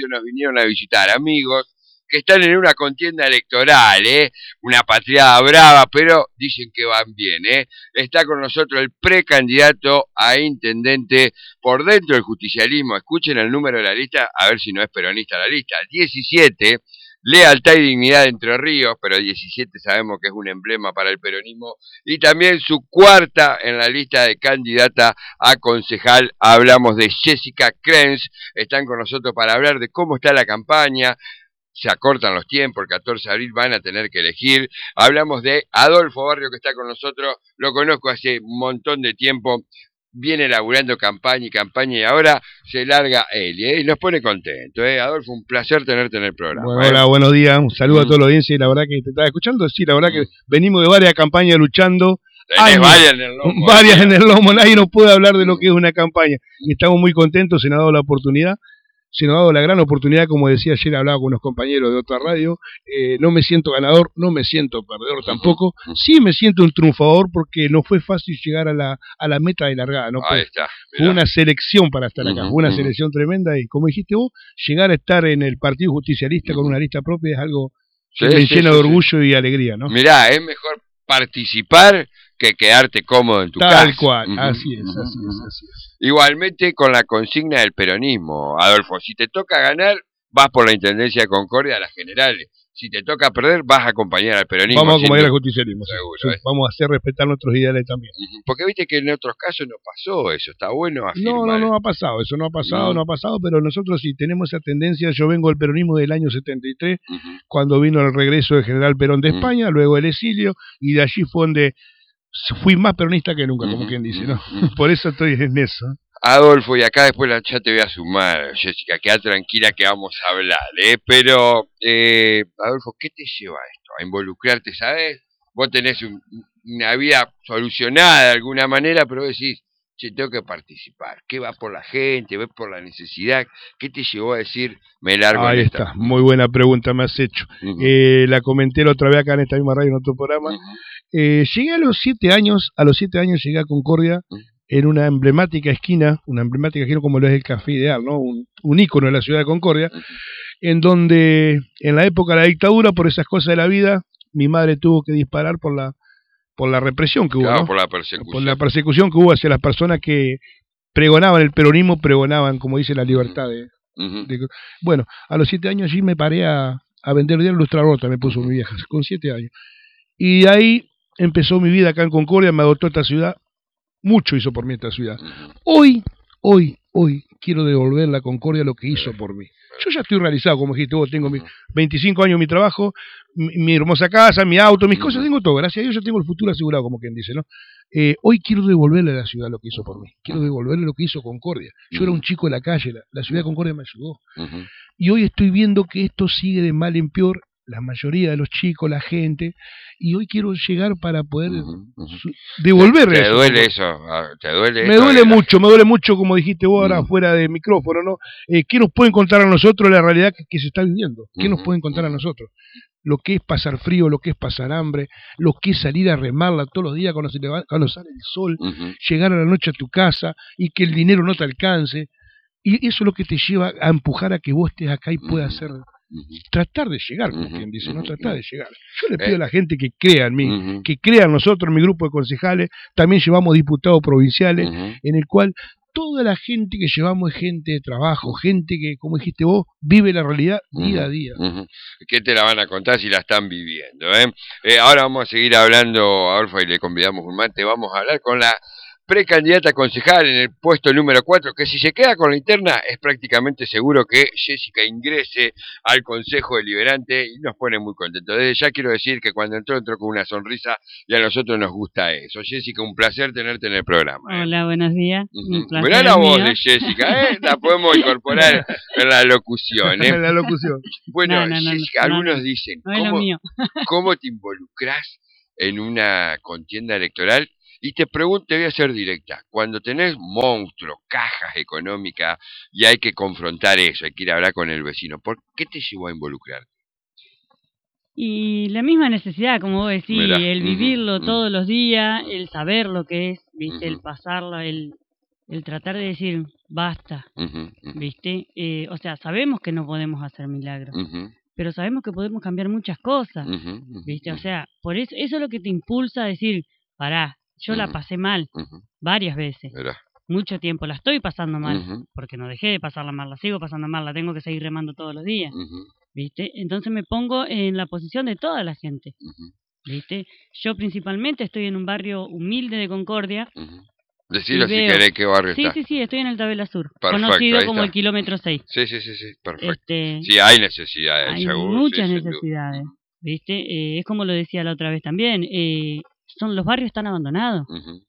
nos vinieron a visitar, amigos que están en una contienda electoral, una patriada brava, pero dicen que van bien, Está con nosotros el precandidato a intendente por dentro del justicialismo. Escuchen el número de la lista, a ver si no es peronista la lista. 17, Lealtad y Dignidad de Entre Ríos, pero 17 sabemos que es un emblema para el peronismo. Y también su cuarta en la lista de candidata a concejal. Hablamos de Jessica Krenz. Están con nosotros para hablar de cómo está la campaña. Se acortan los tiempos, el 14 de abril van a tener que elegir. Hablamos de Adolfo Barrio, que está con nosotros, lo conozco hace un montón de tiempo, viene laburando campaña y ahora se larga él, y nos pone contento. Adolfo, un placer tenerte en el programa. Bueno, hola, buenos días, un saludo a toda la audiencia, y la verdad que te estaba escuchando, sí, la verdad que venimos de varias campañas luchando. Varias en el lomo. Varias en el lomo, nadie nos puede hablar de lo que es una campaña, y estamos muy contentos, se nos ha dado la oportunidad. Se nos ha dado la gran oportunidad, como decía ayer, hablaba con unos compañeros de otra radio, no me siento ganador, no me siento perdedor tampoco, sí me siento un triunfador porque no fue fácil llegar a la meta de largada, ¿no? Ahí está, fue una selección para estar acá, fue una selección tremenda y como dijiste vos, llegar a estar en el Partido Justicialista con una lista propia es algo que me llena de orgullo y alegría, ¿no? Mirá, es mejor participar que quedarte cómodo en tu casa. Tal cual, así es. Igualmente con la consigna del peronismo, Adolfo, si te toca ganar, vas por la Intendencia de Concordia a las generales. Si te toca perder, vas a acompañar al peronismo. Vamos a acompañar al justicialismo, seguro, sí. Vamos a hacer respetar nuestros ideales también. Porque viste que en otros casos no pasó eso, está bueno afirmar. No ha pasado, eso no ha pasado, pero nosotros sí tenemos esa tendencia. Yo vengo del peronismo del año 73, cuando vino el regreso del general Perón de España, luego el exilio, y de allí fue donde fui más peronista que nunca, como quien dice, ¿no? Por eso estoy en eso. Adolfo, y acá después ya te voy a sumar, Jessica, queda tranquila que vamos a hablar, pero, Adolfo, ¿qué te lleva a esto? A involucrarte, ¿sabes? Vos tenés una vida solucionada de alguna manera, pero vos decís, che, tengo que participar. ¿Qué va por la gente? ¿Ves por la necesidad? ¿Qué te llevó a decir, me largo Ahí en está, esta? muy buena pregunta me has hecho. La comenté la otra vez acá en esta misma radio, en otro programa. Llegué a los 7 años llegué a Concordia, en una emblemática esquina como lo es el Café Ideal, ¿no? Un ícono de la ciudad de Concordia, en donde en la época de la dictadura, por esas cosas de la vida, mi madre tuvo que disparar por la represión que hubo, claro, ¿no? por la persecución que hubo hacia las personas que pregonaban el peronismo, pregonaban, como dice, la libertad Bueno, a los 7 años allí me paré a vender diario Lustrador, me puso mi vieja, con 7 años. Y de ahí empezó mi vida acá en Concordia, me adoptó esta ciudad. Mucho hizo por mí esta ciudad. Hoy quiero devolverle a Concordia lo que hizo por mí. Yo ya estoy realizado, como dijiste vos, tengo 25 años mi trabajo, mi hermosa casa, mi auto, mis cosas, tengo todo. Gracias a Dios yo tengo el futuro asegurado, como quien dice, ¿no? Hoy quiero devolverle a la ciudad lo que hizo por mí. Quiero devolverle lo que hizo Concordia. Yo era un chico de la calle, la ciudad de Concordia me ayudó. Y hoy estoy viendo que esto sigue de mal en peor, la mayoría de los chicos, la gente, y hoy quiero llegar para poder devolverle eso. ¿Te duele eso? ¿Te duele me duele mucho, como dijiste vos ahora fuera de micrófono, ¿no? ¿Qué nos pueden contar a nosotros la realidad que se está viviendo? ¿Qué nos pueden contar a nosotros? Lo que es pasar frío, lo que es pasar hambre, lo que es salir a remarla todos los días cuando sale el sol, llegar a la noche a tu casa y que el dinero no te alcance. Y eso es lo que te lleva a empujar a que vos estés acá y puedas hacer... tratar de llegar, como quien dice, no tratar de llegar. Yo le pido a la gente que crea en mí, que crea en nosotros, en mi grupo de concejales. También llevamos diputados provinciales, en el cual toda la gente que llevamos es gente de trabajo, gente que, como dijiste vos, vive la realidad día a día. ¿Qué te la van a contar si la están viviendo? Ahora vamos a seguir hablando, Adolfo, y le convidamos un mate, vamos a hablar con la precandidata concejal en el puesto número 4, que si se queda con la interna es prácticamente seguro que Jessica ingrese al Consejo Deliberante y nos pone muy contentos. Desde ya quiero decir que cuando entró con una sonrisa y a nosotros nos gusta eso. Jessica, un placer tenerte en el programa. Hola, buenos días. Mirá la voz de Jessica, la podemos incorporar en la locución. En la locución. Bueno, Jessica, algunos dicen, ¿cómo te involucrás en una contienda electoral? Y te pregunto, te voy a ser directa, cuando tenés monstruos, cajas económicas y hay que confrontar eso, hay que ir a hablar con el vecino, ¿por qué te llevó a involucrarte? Y la misma necesidad, como vos decís, el vivirlo todos los días, el saber lo que es, ¿viste? El pasarlo, el el tratar de decir, basta, ¿viste? O sea, sabemos que no podemos hacer milagros, pero sabemos que podemos cambiar muchas cosas, ¿viste? O sea, por eso es lo que te impulsa a decir, pará, yo la pasé mal varias veces. Mucho tiempo la estoy pasando mal, porque no dejé de pasarla mal, la sigo pasando mal, la tengo que seguir remando todos los días, ¿viste? Entonces me pongo en la posición de toda la gente, ¿viste? Yo principalmente estoy en un barrio humilde de Concordia. Decilo si querés qué barrio está. Sí, estoy en el Tabela Sur, Perfecto, conocido como el kilómetro 6. Sí, perfecto. Sí, hay necesidades, hay seguro. Muchas necesidades, ¿viste? Es como lo decía la otra vez también, los barrios están abandonados.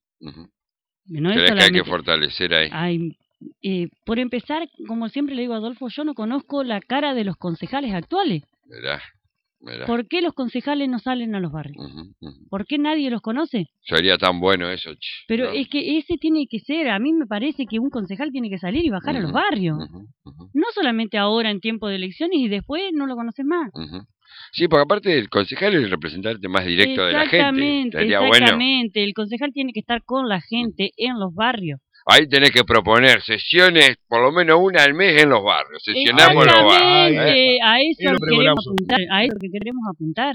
No ¿Crees que hay que fortalecer ahí? Por empezar, como siempre le digo a Adolfo, yo no conozco la cara de los concejales actuales. Mirá. ¿Por qué los concejales no salen a los barrios? ¿Por qué nadie los conoce? Sería tan bueno eso, Pero ¿no? es que ese tiene que ser, a mí me parece que un concejal tiene que salir y bajar a los barrios. No solamente ahora en tiempo de elecciones y después no lo conoces más. Sí, porque aparte el concejal es el representante más directo de la gente. Exactamente, el concejal tiene que estar con la gente en los barrios. Ahí tenés que proponer sesiones, por lo menos una al mes en los barrios. Sesionamos los barrios. A eso que queremos apuntar.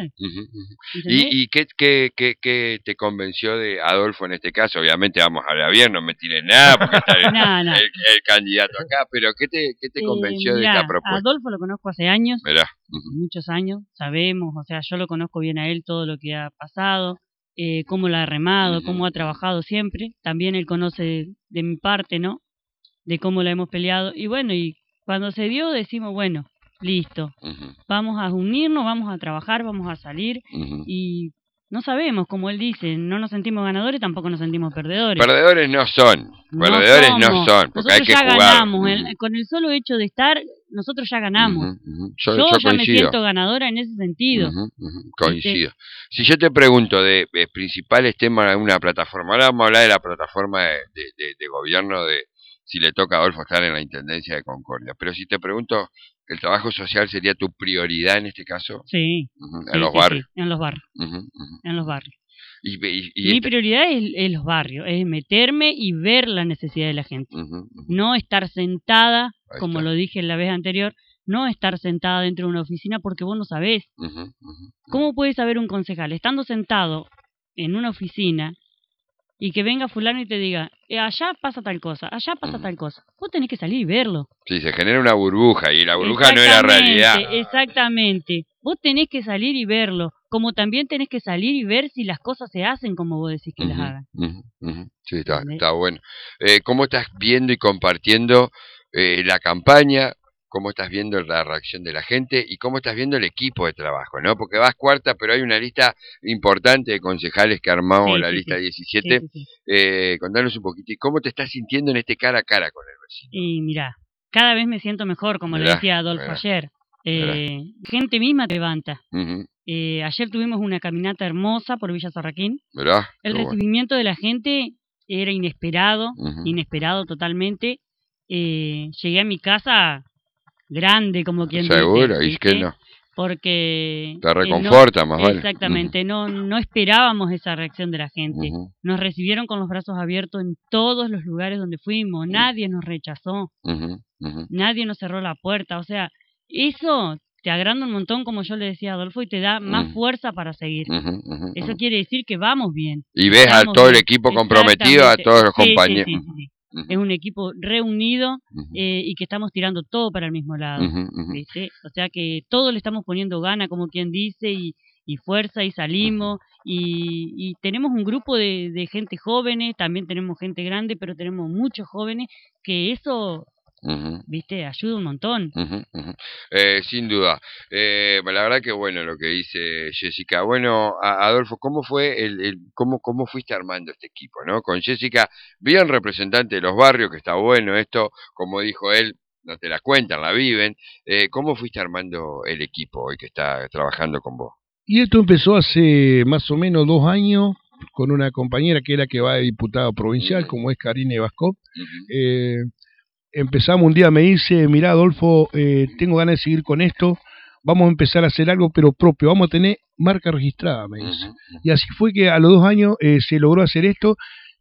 ¿Y qué te convenció de Adolfo en este caso? Obviamente vamos a hablar bien, no me tires nada, porque está el candidato acá, pero ¿qué te convenció de esta propuesta? Adolfo lo conozco hace años, muchos años, sabemos, o sea, yo lo conozco bien a él, todo lo que ha pasado. Cómo la ha remado, cómo ha trabajado siempre. También él conoce de mi parte, ¿no? De cómo la hemos peleado. Y bueno, y cuando se dio decimos, bueno, listo. Vamos a unirnos, vamos a trabajar, vamos a salir. Y no sabemos, como él dice, no nos sentimos ganadores, tampoco nos sentimos perdedores. Perdedores no son. Perdedores no son, porque hay que jugar. Nosotros ya ganamos. Con el solo hecho de estar, nosotros ya ganamos. Yo ya coincido. me siento ganadora en ese sentido. Coincido. Si yo te pregunto de principales temas de una plataforma, ahora vamos a hablar de la plataforma de gobierno de si le toca a Adolfo estar en la Intendencia de Concordia, pero si te pregunto, ¿el trabajo social sería tu prioridad en este caso? Sí. ¿En los barrios? Sí, en los barrios. En los barrios. Y mi prioridad es los barrios, es meterme y ver la necesidad de la gente. No estar sentada, como lo dije la vez anterior, no estar sentada dentro de una oficina porque vos no sabés. ¿Cómo puede saber un concejal estando sentado en una oficina y que venga fulano y te diga, allá pasa tal cosa, allá pasa tal cosa? Vos tenés que salir y verlo. Sí, se genera una burbuja y la burbuja no es la realidad. Exactamente. Vos tenés que salir y verlo, como también tenés que salir y ver si las cosas se hacen como vos decís que las hagan. Sí, está bueno. ¿Cómo estás viendo y compartiendo la campaña? ¿Cómo estás viendo la reacción de la gente? ¿Y cómo estás viendo el equipo de trabajo? ¿No? Porque vas cuarta, pero hay una lista importante de concejales que armamos, la lista 17. Contanos un poquito, ¿y cómo te estás sintiendo en este cara a cara con el vecino? Y mirá, cada vez me siento mejor, como le decía Adolfo ayer. Gente misma te levanta. Ayer tuvimos una caminata hermosa por Villa Sorraquín. El recibimiento de la gente era inesperado, inesperado totalmente. Llegué a mi casa grande, como quien dice. Seguro, y es que no. Porque te reconforta, más vale. Exactamente, no esperábamos esa reacción de la gente. Nos recibieron con los brazos abiertos en todos los lugares donde fuimos. Nadie nos rechazó. Nadie nos cerró la puerta. O sea, eso te agranda un montón, como yo le decía a Adolfo, y te da más fuerza para seguir. Eso quiere decir que vamos bien. Y ves a todo el equipo comprometido, a todos los compañeros. Sí. Es un equipo reunido y que estamos tirando todo para el mismo lado. ¿Viste? O sea que todos le estamos poniendo gana, como quien dice, y fuerza, y salimos. Y tenemos un grupo de gente jóvenes, también tenemos gente grande, pero tenemos muchos jóvenes, que eso... ¿Viste? Ayuda un montón. Sin duda. La verdad que bueno lo que dice Jessica. Bueno, Adolfo, ¿cómo fue cómo fuiste armando este equipo, ¿no? Con Jessica, bien representante de los barrios, que está bueno esto, como dijo él, no te la cuentan, la viven. ¿Cómo fuiste armando el equipo hoy que está trabajando con vos? Y esto empezó hace más o menos 2 años con una compañera que era que va de diputado provincial, como es Karine Bascop. Empezamos un día, me dice, mirá Adolfo, tengo ganas de seguir con esto, vamos a empezar a hacer algo pero propio, vamos a tener marca registrada, me dice. Y así fue que a los 2 años se logró hacer esto,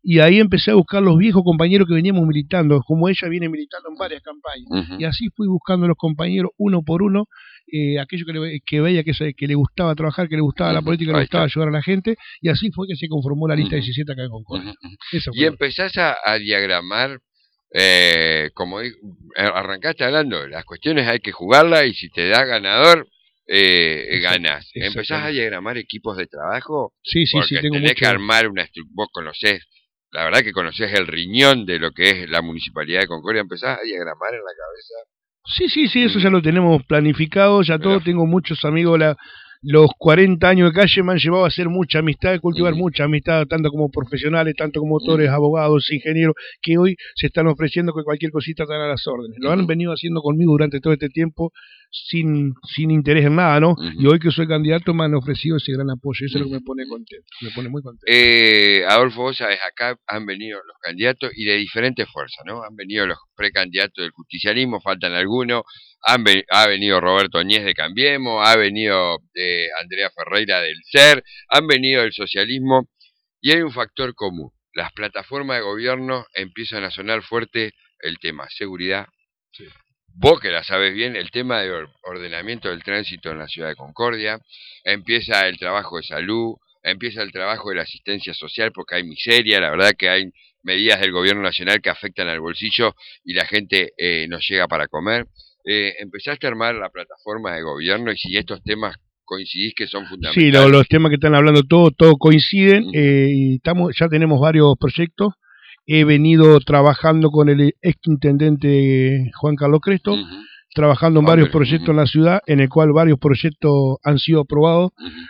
y ahí empecé a buscar los viejos compañeros que veníamos militando, como ella viene militando en varias campañas, y así fui buscando a los compañeros uno por uno, aquello que veía que le gustaba trabajar, que le gustaba la política, que le gustaba ayudar a la gente, y así fue que se conformó la lista 17 acá en Concordia. Y empezás a diagramar, como arrancaste hablando, las cuestiones hay que jugarlas y si te da ganador, ganás. ¿Empezás a diagramar equipos de trabajo? Sí, porque tengo tenés mucho. que armar vos conocés, la verdad que conocés el riñón de lo que es la Municipalidad de Concordia, empezás a diagramar en la cabeza. Sí, eso ya lo tenemos planificado, ya todo, tengo muchos amigos, los 40 años de calle me han llevado a hacer mucha amistad, a cultivar mucha amistad, tanto como profesionales, tanto como autores, abogados, ingenieros, que hoy se están ofreciendo que cualquier cosita están a las órdenes. Lo han venido haciendo conmigo durante todo este tiempo, sin interés en nada, ¿no? Y hoy que soy candidato me han ofrecido ese gran apoyo, eso es lo que me pone contento, me pone muy contento. Adolfo, vos sabés, acá han venido los candidatos y de diferentes fuerzas, ¿no? Han venido los precandidatos del justicialismo, faltan algunos, ha venido Roberto Añez de Cambiemos, ha venido Andrea Ferreira del SER, han venido del socialismo, y hay un factor común: las plataformas de gobierno empiezan a sonar fuerte el tema seguridad. Sí. Vos que la sabes bien, el tema de ordenamiento del tránsito en la ciudad de Concordia, empieza el trabajo de salud, empieza el trabajo de la asistencia social porque hay miseria, la verdad que hay medidas del gobierno nacional que afectan al bolsillo y la gente no llega para comer. Empezaste a armar la plataforma de gobierno y si estos temas coincidís que son fundamentales. Sí, los temas que están hablando todos coinciden, y ya tenemos varios proyectos. He venido trabajando con el exintendente Juan Carlos Cresto, trabajando en varios proyectos en la ciudad, en el cual varios proyectos han sido aprobados.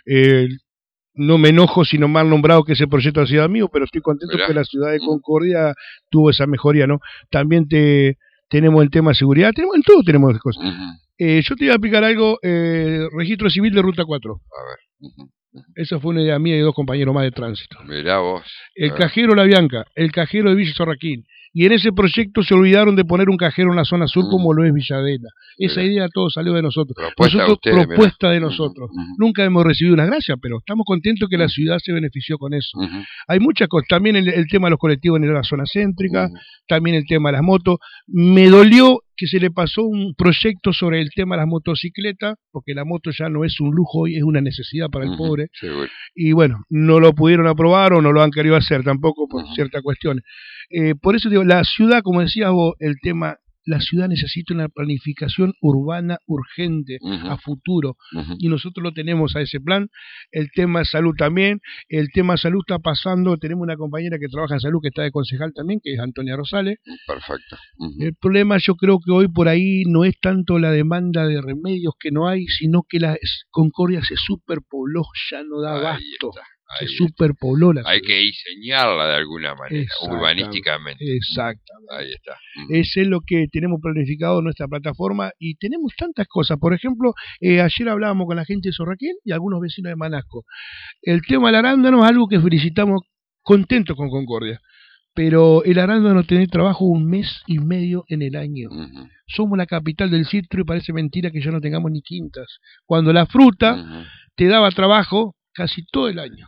No me enojo si no me han nombrado que ese proyecto ha sido mío, pero estoy contento que la ciudad de Concordia tuvo esa mejoría, ¿no? También tenemos el tema de seguridad, en todo tenemos cosas. Yo te iba a explicar algo, registro civil de Ruta 4. A ver. Esa fue una idea mía y dos compañeros más de tránsito. Mirá vos. El cajero La Bianca, el cajero de Villa Sorraquín. Y en ese proyecto se olvidaron de poner un cajero en la zona sur como lo es Villadena. Esa idea todo salió de nosotros. Propuesta de nosotros. Nunca hemos recibido una gracia, pero estamos contentos que la ciudad se benefició con eso. Hay muchas cosas. También el tema de los colectivos en la zona céntrica, también el tema de las motos. Me dolió que se le pasó un proyecto sobre el tema de las motocicletas, porque la moto ya no es un lujo hoy, es una necesidad para el pobre. Seguro. Y bueno, no lo pudieron aprobar o no lo han querido hacer tampoco por ciertas cuestiones. Por eso digo, la ciudad, como decías vos, el tema, la ciudad necesita una planificación urbana urgente a futuro, y nosotros lo tenemos a ese plan. El tema de salud también, el tema de salud está pasando, tenemos una compañera que trabaja en salud que está de concejal también, que es Antonia Rosales. Perfecto. El problema yo creo que hoy por ahí no es tanto la demanda de remedios que no hay, sino que la Concordia se superpobló, ya no da abasto. Se superpobló la ciudad. Hay que diseñarla de alguna manera, urbanísticamente. Exactamente. Ahí está. Ese es lo que tenemos planificado en nuestra plataforma, y tenemos tantas cosas. Por ejemplo, ayer hablábamos con la gente de Sorraquén y algunos vecinos de Manasco. El tema del arándano es algo que felicitamos, contentos con Concordia. Pero el arándano tiene trabajo 1 mes y medio en el año. Somos la capital del citro y parece mentira que ya no tengamos ni quintas. Cuando la fruta te daba trabajo casi todo el año.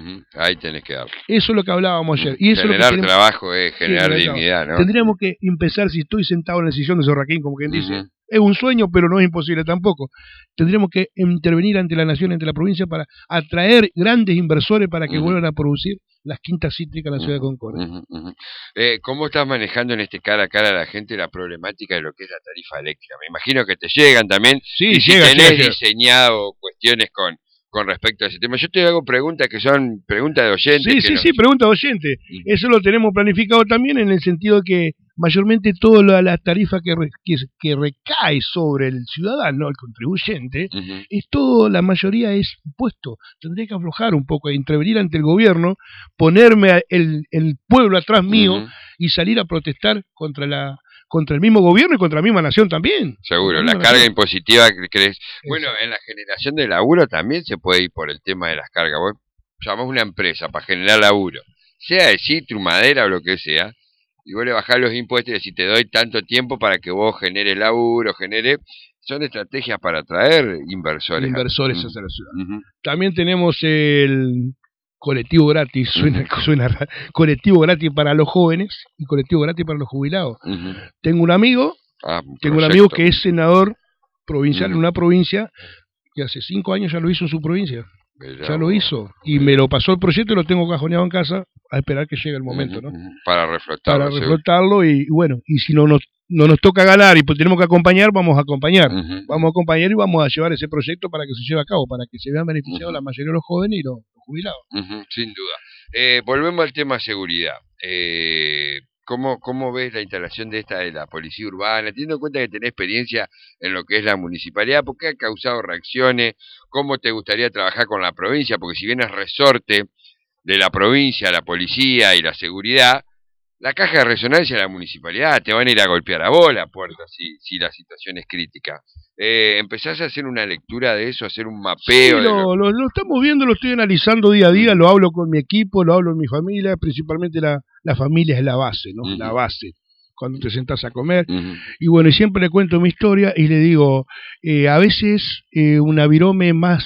Ahí tenés que dar. Eso es lo que hablábamos ayer. Y eso generar es lo que trabajo es generar dignidad, ¿no? Tendríamos que empezar, si estoy sentado en el sillón de Sorraquín, como quien dice, es un sueño, pero no es imposible tampoco. Tendríamos que intervenir ante la nación, ante la provincia, para atraer grandes inversores para que vuelvan a producir las quintas cítricas en la ciudad de Concordia. ¿Cómo estás manejando en este cara a cara a la gente la problemática de lo que es la tarifa eléctrica? Me imagino que te llegan también. Sí, y si tenés diseñado cuestiones con respecto a ese tema. Yo te hago preguntas que son preguntas de oyentes. Sí, preguntas de oyentes. Eso lo tenemos planificado también en el sentido de que mayormente toda la tarifa que recae sobre el ciudadano, el contribuyente, es todo, la mayoría es impuesto. Tendría que aflojar un poco, intervenir ante el gobierno, ponerme el pueblo atrás mío y salir a protestar contra el mismo gobierno y contra la misma nación también. Seguro, la carga impositiva que crees. Bueno, en la generación de laburo también se puede ir por el tema de las cargas. Vos llamás una empresa para generar laburo, sea de citro, madera o lo que sea, y vos le bajás los impuestos y decís, te doy tanto tiempo para que vos generes laburo, son estrategias para atraer inversores. Inversores hacia la ciudad. También tenemos el colectivo gratis, suena colectivo gratis para los jóvenes y colectivo gratis para los jubilados. Tengo un amigo que es senador provincial en una provincia que hace 5 años ya lo hizo en su provincia. Ya lo hizo y me lo pasó el proyecto y lo tengo cajoneado en casa a esperar que llegue el momento, ¿no? Para reflotarlo y bueno, y si no nos toca ganar y pues tenemos que acompañar, vamos a acompañar. Vamos a acompañar y vamos a llevar ese proyecto para que se lleve a cabo, para que se vean beneficiados la mayoría de los jóvenes y los jubilados. Sin duda. Volvemos al tema seguridad. ¿Cómo ves la instalación de la policía urbana? Teniendo en cuenta que tenés experiencia en lo que es la municipalidad, ¿por qué ha causado reacciones? ¿Cómo te gustaría trabajar con la provincia? Porque si bien es resorte de la provincia, la policía y la seguridad, la caja de resonancia de la municipalidad, te van a ir a golpear a vos la puerta si la situación es crítica. ¿Empezás a hacer una lectura de eso, a hacer un mapeo? Sí, lo estamos viendo, lo estoy analizando día a día, lo hablo con mi equipo, lo hablo con mi familia, principalmente la familia es la base, ¿no? La base, cuando te sentás a comer. Y bueno, y siempre le cuento mi historia y le digo, a veces una virome más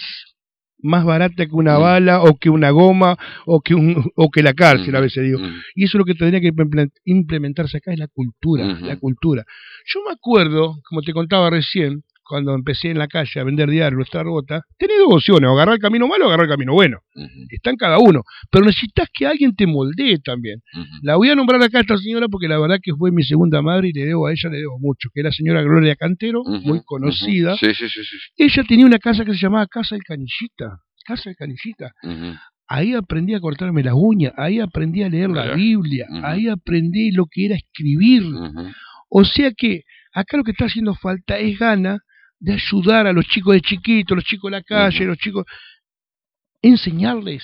barata que una bala o que una goma o que la cárcel, a veces digo. Y eso es lo que tendría que implementarse acá, es la cultura, la cultura. Yo me acuerdo, como te contaba recién, cuando empecé en la calle a vender diario, nuestra gota, tenés dos opciones, o agarrar el camino malo o agarrar el camino bueno. Está en cada uno. Pero necesitas que alguien te moldee también. La voy a nombrar acá a esta señora porque la verdad que fue mi segunda madre y le debo mucho, que es la señora Gloria Cantero, muy conocida. Sí. Ella tenía una casa que se llamaba Casa del Canillita. Casa del Canillita. Ahí aprendí a cortarme las uñas, ahí aprendí a leer la Biblia, ahí aprendí lo que era escribir. O sea que acá lo que está haciendo falta es gana de ayudar a los chicos de chiquitos, los chicos de la calle, los chicos, enseñarles,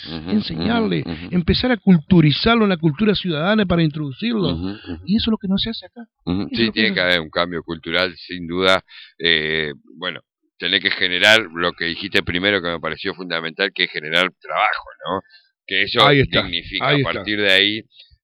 empezar a culturizarlo en la cultura ciudadana para introducirlo. Y eso es lo que no se hace acá. Sí, tiene que haber un cambio cultural, sin duda. Bueno, tenés que generar lo que dijiste primero, que me pareció fundamental, que es generar trabajo, ¿no? Que eso dignifica. A partir de ahí,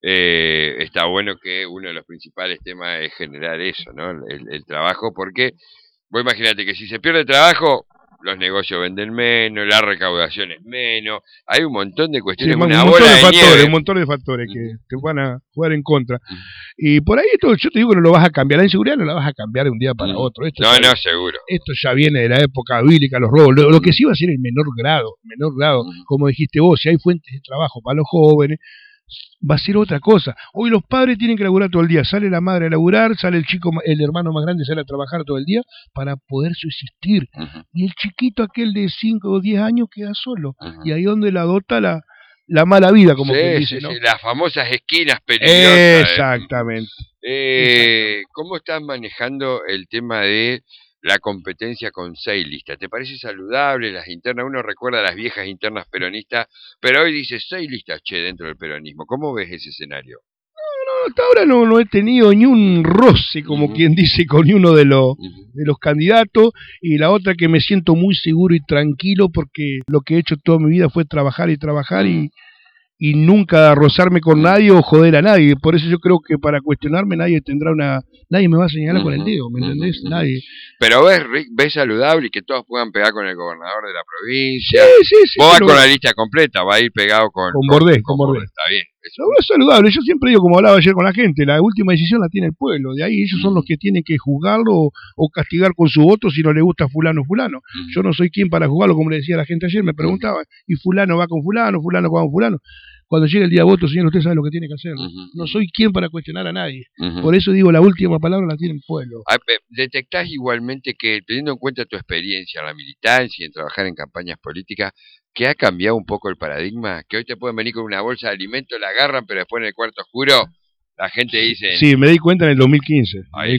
está bueno que uno de los principales temas es generar eso, ¿no? El trabajo, porque vos imaginate que si se pierde el trabajo, los negocios venden menos, la recaudación es menos, hay un montón de cuestiones, un montón de factores que te van a jugar en contra. Y por ahí esto, yo te digo que no lo vas a cambiar, la inseguridad no la vas a cambiar de un día para otro. Seguro. Esto ya viene de la época bíblica, los robos, lo que sí va a ser en menor grado, como dijiste vos, si hay fuentes de trabajo para los jóvenes, va a ser otra cosa. Hoy los padres tienen que laburar todo el día, sale la madre a laburar, sale el hermano más grande sale a trabajar todo el día para poder subsistir, y el chiquito aquel de 5 o 10 años queda solo, y ahí donde la adopta la mala vida, como que dice, ¿no? Las famosas esquinas peligrosas. Exactamente. ¿Cómo estás manejando el tema de la competencia con 6 listas? ¿Te parece saludable las internas? Uno recuerda las viejas internas peronistas, pero hoy dice 6 listas, dentro del peronismo. ¿Cómo ves ese escenario? No, hasta ahora no he tenido ni un roce, como quien dice, con ni uno de los candidatos, y la otra que me siento muy seguro y tranquilo porque lo que he hecho toda mi vida fue trabajar y nunca rozarme con nadie o joder a nadie. Por eso yo creo que para cuestionarme nadie me va a señalar con el dedo, ¿me entendés? Nadie. Pero ves saludable y que todos puedan pegar con el gobernador de la provincia. Sí. Vos vas con la lista completa, va a ir pegado con Bordés. Está bien. Lo es saludable. Yo siempre digo, como hablaba ayer con la gente, la última decisión la tiene el pueblo. De ahí ellos son los que tienen que juzgarlo o castigar con su voto si no le gusta fulano. Yo no soy quien para juzgarlo, como le decía la gente ayer, me preguntaba, y fulano va con fulano va con fulano. Cuando llegue el día de voto, señor, usted sabe lo que tiene que hacer. No soy quien para cuestionar a nadie. Por eso digo, la última palabra la tiene el pueblo. ¿Detectás igualmente que, teniendo en cuenta tu experiencia en la militancia y en trabajar en campañas políticas, que ha cambiado un poco el paradigma? Que hoy te pueden venir con una bolsa de alimentos, la agarran, pero después en el cuarto oscuro la gente dice... Sí, me di cuenta en el 2015.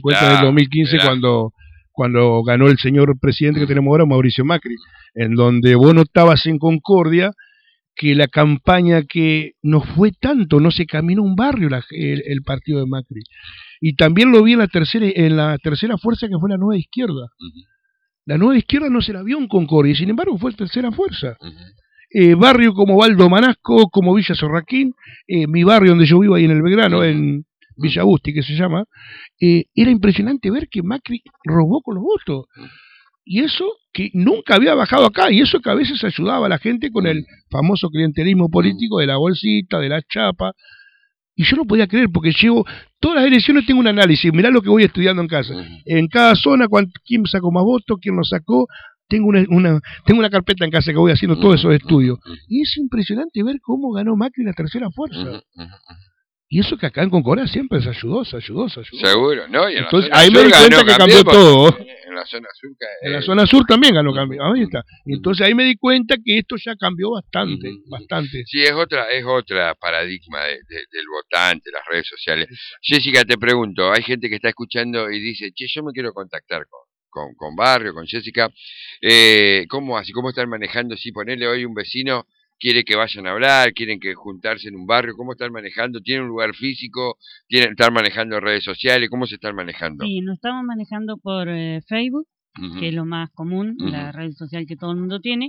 Cuando ganó el señor presidente que tenemos ahora, Mauricio Macri, en donde vos no estabas en Concordia, que la campaña que no fue tanto, no se caminó un barrio el partido de Macri. Y también lo vi en la tercera fuerza, que fue la Nueva Izquierda. La Nueva Izquierda no se la vio en Concordia, y sin embargo fue tercera fuerza. Barrio como Baldo Manasco, como Villa Sorraquín, mi barrio donde yo vivo ahí en el Belgrano, en Villa Agusti, que se llama, era impresionante ver que Macri robó con los votos. Y eso que nunca había bajado acá, y eso que a veces ayudaba a la gente con el famoso clientelismo político de la bolsita, de la chapa. Y yo no podía creer, porque llevo todas las elecciones, tengo un análisis, mirá lo que voy estudiando en casa. En cada zona, quién sacó más votos, quién lo sacó. Tengo una carpeta en casa que voy haciendo todos esos estudios. Y es impresionante ver cómo ganó Macri la tercera fuerza. Y eso que acá en Concordia siempre se ayudó. Seguro, ¿no? Y entonces ahí me di cuenta que cambió todo. En la zona sur también ganó cambio. Ahí está. Entonces ahí me di cuenta que esto ya cambió bastante. Sí, es otra paradigma del votante, las redes sociales. Jessica, te pregunto, hay gente que está escuchando y dice, che, yo me quiero contactar con Barrio, con Jessica. ¿Cómo así? ¿Cómo están manejando? Si ponerle hoy un vecino quiere que vayan a hablar, quieren que juntarse en un barrio, ¿cómo están manejando? ¿Tienen un lugar físico? ¿Están manejando redes sociales? ¿Cómo se están manejando? Sí, nos estamos manejando por Facebook, que es lo más común, la red social que todo el mundo tiene.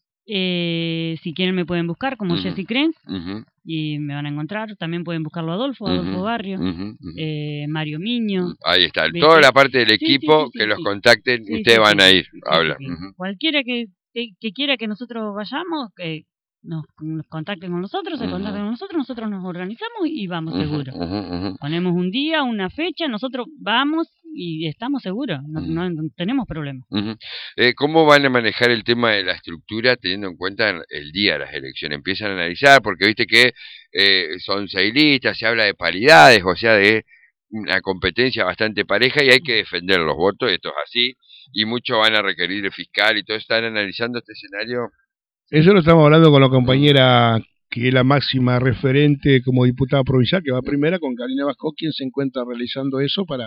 Si quieren me pueden buscar como Jessy Krenz y me van a encontrar. También pueden buscarlo Adolfo Barrio, Mario Miño. Ahí está, toda la parte del equipo que los contacten, ustedes van a ir a hablar. Cualquiera que quiera que nosotros vayamos, que nos contacten con nosotros, se contacten con nosotros nos organizamos y vamos seguro. Ponemos un día, una fecha, nosotros vamos y estamos seguros, no tenemos problemas. ¿Cómo van a manejar el tema de la estructura teniendo en cuenta el día de las elecciones? Empiezan a analizar, porque viste que son 6 listas, se habla de paridades, o sea, de una competencia bastante pareja y hay que defender los votos, esto es así, y muchos van a requerir el fiscal y todo. ¿Están analizando este escenario? Eso lo estamos hablando con la compañera que es la máxima referente como diputada provincial, que va primera, con Karina Vasco, quien se encuentra realizando eso para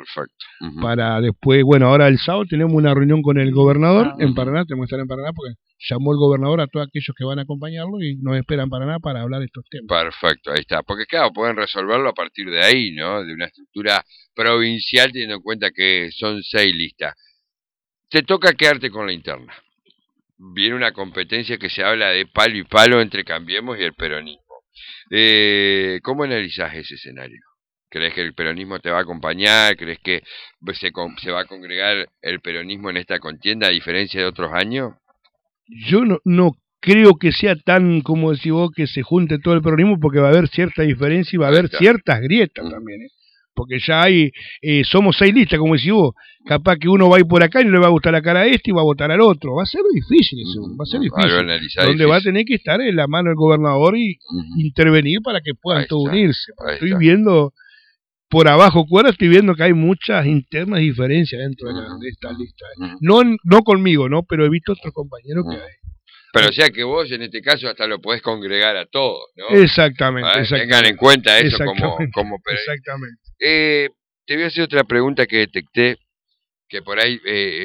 después. Bueno, ahora el sábado tenemos una reunión con el gobernador en Paraná, tenemos que estar en Paraná porque llamó el gobernador a todos aquellos que van a acompañarlo y nos esperan en Paraná para hablar de estos temas. Perfecto, ahí está, porque claro, pueden resolverlo a partir de ahí, ¿no? De una estructura provincial, teniendo en cuenta que son 6 listas. Te toca quedarte con la interna. Viene una competencia que se habla de palo y palo entre Cambiemos y el peronismo. ¿Cómo analizás ese escenario? ¿Crees que el peronismo te va a acompañar? ¿Crees que se va a congregar el peronismo en esta contienda a diferencia de otros años? Yo no creo que sea tan, como decís vos, que se junte todo el peronismo, porque va a haber cierta diferencia y va a haber ciertas grietas también, porque ya somos 6 listas, como decís vos, capaz que uno va a ir por acá y no le va a gustar la cara a este y va a votar al otro, va a ser difícil eso, va a ser difícil, donde va a tener que estar en la mano del gobernador y intervenir para que puedan todos unirse. Estoy viendo por abajo cuerda, estoy viendo que hay muchas internas diferencias dentro de esta lista, no conmigo, pero he visto otros compañeros que hay. Pero o sea que vos en este caso hasta lo podés congregar a todos, ¿no? Exactamente. Tengan en cuenta eso como exactamente. Te voy a hacer otra pregunta que detecté, que por ahí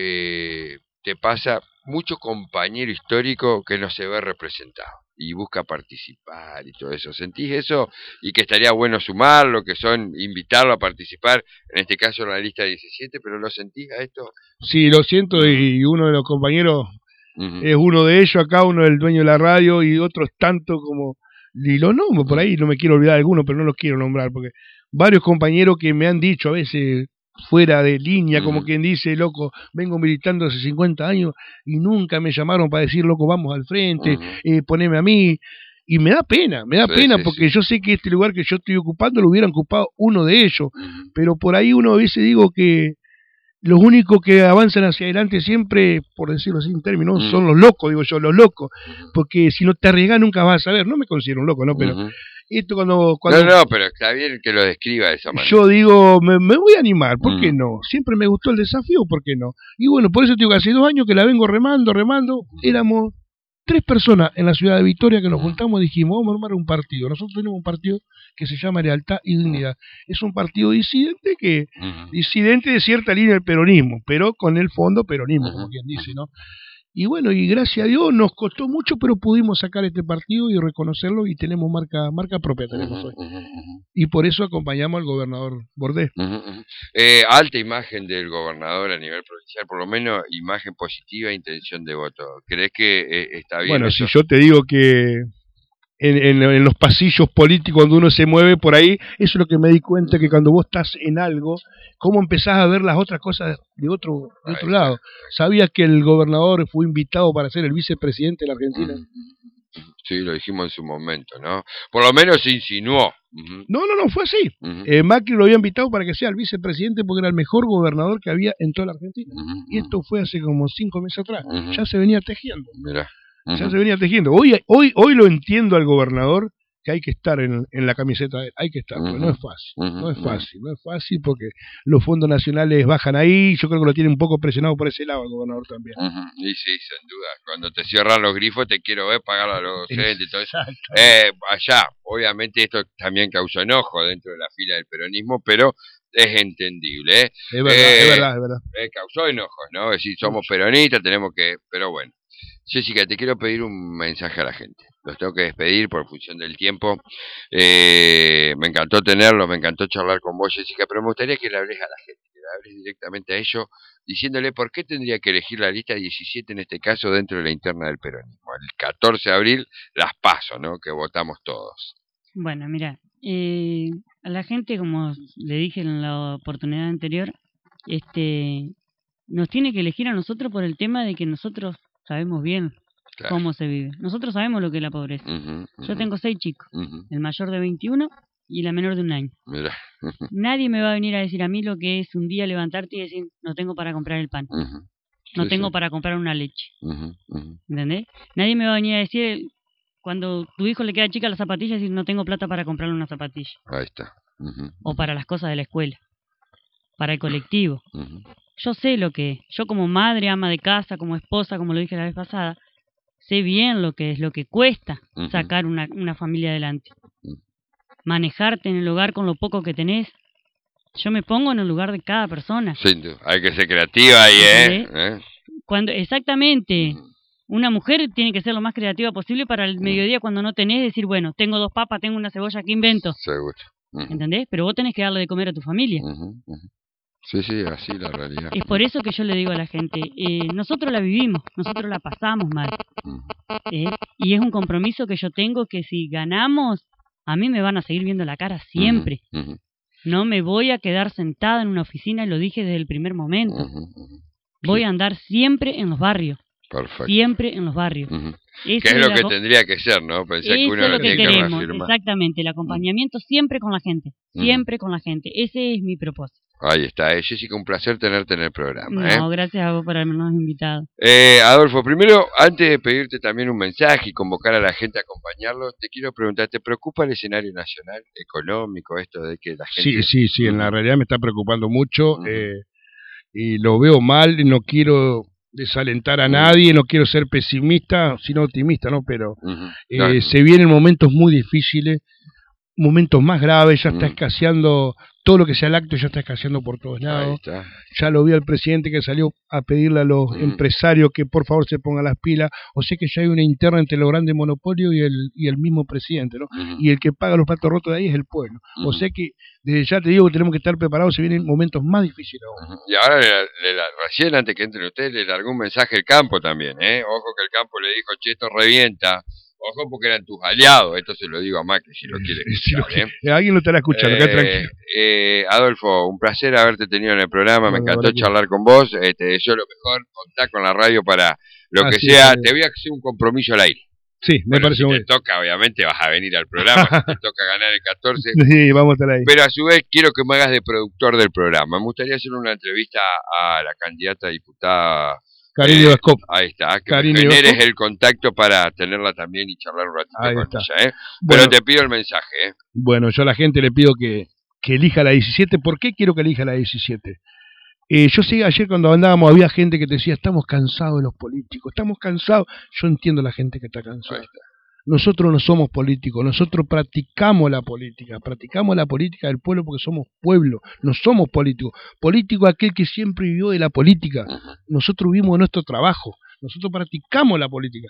te pasa, mucho compañero histórico que no se ve representado y busca participar y todo eso. ¿Sentís eso? Y que estaría bueno sumarlo, invitarlo a participar, en este caso en la lista 17, pero ¿lo sentís a esto? Sí, lo siento, y uno de los compañeros es uno de ellos acá, uno es el dueño de la radio y otros tanto como, y los nombro por ahí, no me quiero olvidar de alguno, pero no los quiero nombrar, porque varios compañeros que me han dicho a veces fuera de línea, como quien dice, loco, vengo militando hace 50 años y nunca me llamaron para decir, loco, vamos al frente, poneme a mí, y me da pena porque yo sé que este lugar que yo estoy ocupando lo hubieran ocupado uno de ellos, pero por ahí uno a veces digo que los únicos que avanzan hacia adelante siempre, por decirlo así en términos, son los locos, digo yo, los locos, porque si no te arriesgas nunca vas a saber. No me considero un loco, pero esto cuando No, pero está bien que lo describa de esa manera. Yo digo, me voy a animar, ¿por qué no? Siempre me gustó el desafío, ¿por qué no? Y bueno, por eso digo que hace 2 años que la vengo remando, éramos 3 personas en la ciudad de Victoria que nos juntamos y dijimos, vamos a armar un partido. Nosotros tenemos un partido que se llama Lealtad y Dignidad. Es un partido disidente disidente de cierta línea del peronismo, pero con el fondo peronismo, como quien dice, ¿no? Y bueno, y gracias a Dios nos costó mucho, pero pudimos sacar este partido y reconocerlo y tenemos marca propia tenemos hoy. Y por eso acompañamos al gobernador Bordé. Alta imagen del gobernador a nivel provincial, por lo menos imagen positiva, intención de voto. ¿Crees que está bien? Bueno, eso? Si yo te digo que en los pasillos políticos donde uno se mueve por ahí. Eso es lo que me di cuenta, que cuando vos estás en algo, cómo empezás a ver las otras cosas de otro lado. ¿Sabías que el gobernador fue invitado para ser el vicepresidente de la Argentina? Sí, lo dijimos en su momento, ¿no? Por lo menos se insinuó. No, fue así. Macri lo había invitado para que sea el vicepresidente porque era el mejor gobernador que había en toda la Argentina. Y esto fue hace como 5 meses atrás. Ya se venía tejiendo. Mirá. Ya se venía tejiendo. Hoy lo entiendo al gobernador, que hay que estar en la camiseta de él, hay que estar, pero no es fácil, no es fácil porque los fondos nacionales bajan ahí. Yo creo que lo tiene un poco presionado por ese lado el gobernador también. Y sí, sin duda, cuando te cierran los grifos te quiero ver pagar a los docentes y todo eso. Allá, obviamente esto también causó enojo dentro de la fila del peronismo, pero es entendible, Es verdad. Causó enojos, ¿no? Es decir, somos peronistas, tenemos que... Pero bueno, Jessica, te quiero pedir un mensaje a la gente. Los tengo que despedir por función del tiempo. Me encantó tenerlos, me encantó charlar con vos, Jessica, pero me gustaría que le hables a la gente, que le hables directamente a ellos, diciéndole por qué tendría que elegir la lista 17 en este caso dentro de la interna del peronismo. El 14 de abril las PASO, ¿no? Que votamos todos. Bueno, mira, a la gente, como le dije en la oportunidad anterior, nos tiene que elegir a nosotros por el tema de que nosotros sabemos bien cómo se vive. Nosotros sabemos lo que es la pobreza. Yo tengo 6 chicos, el mayor de 21 y la menor de 1 año. Nadie me va a venir a decir a mí lo que es un día levantarte y decir, no tengo para comprar el pan, no tengo para comprar una leche. ¿Entendés? Nadie me va a venir a decir, cuando tu hijo le queda chica la zapatilla, decir, no tengo plata para comprarle una zapatilla. Ahí está. O para las cosas de la escuela, para el colectivo. Yo sé lo que es. Yo como madre, ama de casa, como esposa, como lo dije la vez pasada, sé bien lo que es, lo que cuesta sacar una familia adelante. Manejarte en el hogar con lo poco que tenés. Yo me pongo en el lugar de cada persona. Sí, hay que ser creativa ahí, Exactamente. Una mujer tiene que ser lo más creativa posible para el mediodía cuando no tenés, decir, bueno, tengo 2 papas, tengo una cebolla, ¿qué invento? Seguro. ¿Entendés? Pero vos tenés que darle de comer a tu familia. Sí, así la realidad. Es por eso que yo le digo a la gente, nosotros la vivimos, nosotros la pasamos mal. Y es un compromiso que yo tengo, que si ganamos, a mí me van a seguir viendo la cara siempre. No me voy a quedar sentada en una oficina, y lo dije desde el primer momento. Voy a andar siempre en los barrios. Perfecto. Siempre en los barrios. Que es lo que tendría que ser, ¿no? Eso es lo que queremos, exactamente, el acompañamiento siempre con la gente, siempre con la gente. Ese es mi propósito. Ahí está, Jessica, un placer tenerte en el programa. No, gracias a vos por habernos invitado. Adolfo, primero, antes de pedirte también un mensaje y convocar a la gente a acompañarlo, te quiero preguntar, ¿te preocupa el escenario nacional, económico, esto de que la gente... Sí, en la realidad me está preocupando mucho, y lo veo mal, no quiero desalentar a nadie, no quiero ser pesimista, sino optimista, ¿no? Pero se vienen momentos muy difíciles, momentos más graves, ya está escaseando, todo lo que sea lácteo ya está escaseando por todos lados. Ya lo vi al presidente que salió a pedirle a los empresarios que por favor se pongan las pilas, o sea que ya hay una interna entre los grandes monopolios y el mismo presidente, ¿no? Y el que paga los platos rotos de ahí es el pueblo. O sea que desde ya te digo que tenemos que estar preparados, se vienen momentos más difíciles ahora. Y ahora recién antes que entren ustedes le largó un mensaje al campo también, ojo que el campo le dijo, che, esto revienta. Ojo porque eran tus aliados, esto se lo digo a Macri si lo quiere escuchar. Alguien lo estará escuchando, queda tranquilo. Adolfo, un placer haberte tenido en el programa, me encantó charlar con vos, te deseo lo mejor, contá con la radio para lo que sea, te voy a hacer un compromiso al aire. Sí, me parece muy bien. Si te toca, obviamente vas a venir al programa, si te toca ganar el 14. Sí, vamos a estar ahí. Pero a su vez quiero que me hagas de productor del programa, me gustaría hacer una entrevista a la candidata a diputada Karine Vázquez. Ahí está, que generes el contacto para tenerla también y charlar un ratito ahí con está. ella, Bueno, pero te pido el mensaje, Bueno, yo a la gente le pido que elija la 17. ¿Por qué quiero que elija la 17? Yo sé, ayer cuando andábamos había gente que te decía, estamos cansados de los políticos, estamos cansados. Yo entiendo a la gente que está cansada. Nosotros no somos políticos, nosotros practicamos la política del pueblo porque somos pueblo, no somos políticos. Político es aquel que siempre vivió de la política. Nosotros vivimos de nuestro trabajo, nosotros practicamos la política.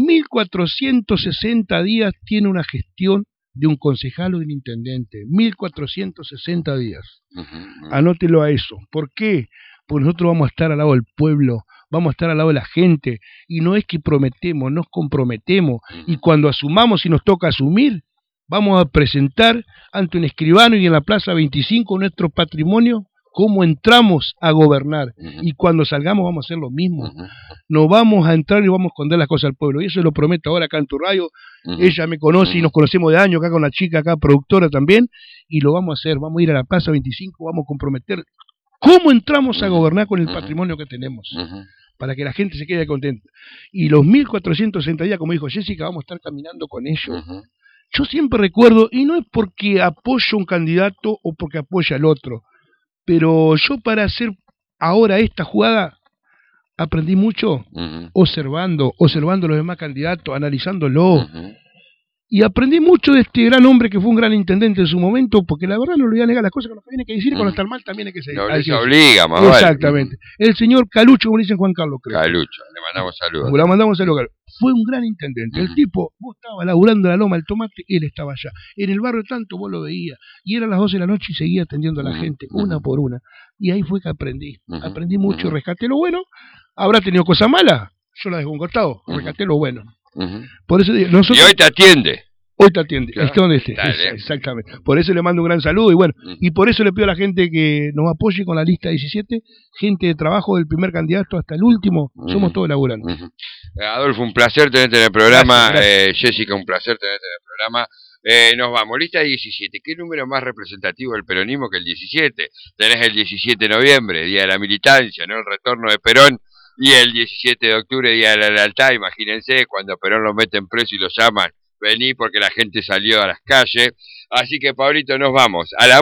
1460 días tiene una gestión de un concejal o de un intendente, 1460 días. Anótelo a eso. ¿Por qué? Porque nosotros vamos a estar al lado del pueblo, vamos a estar al lado de la gente, y no es que prometemos, nos comprometemos, y cuando asumamos y nos toca asumir, vamos a presentar ante un escribano y en la Plaza 25 nuestro patrimonio, cómo entramos a gobernar, y cuando salgamos vamos a hacer lo mismo, no vamos a entrar y vamos a esconder las cosas al pueblo, y eso lo prometo ahora acá en tu radio, ella me conoce y nos conocemos de años acá con la chica acá, productora también, y lo vamos a hacer, vamos a ir a la Plaza 25, vamos a comprometer cómo entramos a gobernar con el patrimonio que tenemos, para que la gente se quede contenta, y los 1460 días, como dijo Jessica, vamos a estar caminando con ellos. Yo siempre recuerdo, y no es porque apoyo un candidato o porque apoya al otro, pero yo para hacer ahora esta jugada aprendí mucho observando los demás candidatos, analizándolo, y aprendí mucho de este gran hombre que fue un gran intendente en su momento, porque la verdad no le voy a negar las cosas que nos tiene que decir, y cuando están mal también hay que seguir. No les obliga, más exactamente. El señor Calucho, como le dicen Juan Carlos, creo. Calucho, le mandamos saludos. Le mandamos saludos. Fue un gran intendente. El tipo, vos estabas laburando la loma del tomate, él estaba allá. En el barrio tanto vos lo veías. Y eran las 12 de la noche y seguía atendiendo a la gente, una por una. Y ahí fue que aprendí. Aprendí mucho, rescaté lo bueno. ¿Habrá tenido cosas malas? Yo la dejo a un costado, rescaté lo bueno. Por eso nosotros, y hoy te atiende. Hoy te atiende, claro. Esté donde esté. Exactamente. Por eso le mando un gran saludo y bueno, y por eso le pido a la gente que nos apoye con la lista 17, gente de trabajo del primer candidato hasta el último, somos todos laburantes. Adolfo, un placer tenerte en el programa, gracias. Jessica, un placer tenerte en el programa. Nos vamos, lista 17. ¿Qué número más representativo del peronismo que el 17? Tenés el 17 de noviembre, Día de la Militancia, ¿no? El retorno de Perón, y el 17 de octubre, Día de la Lealtad. Imagínense, cuando Perón lo meten preso y lo llaman, vení porque la gente salió a las calles. Así que, Pablito, nos vamos. A la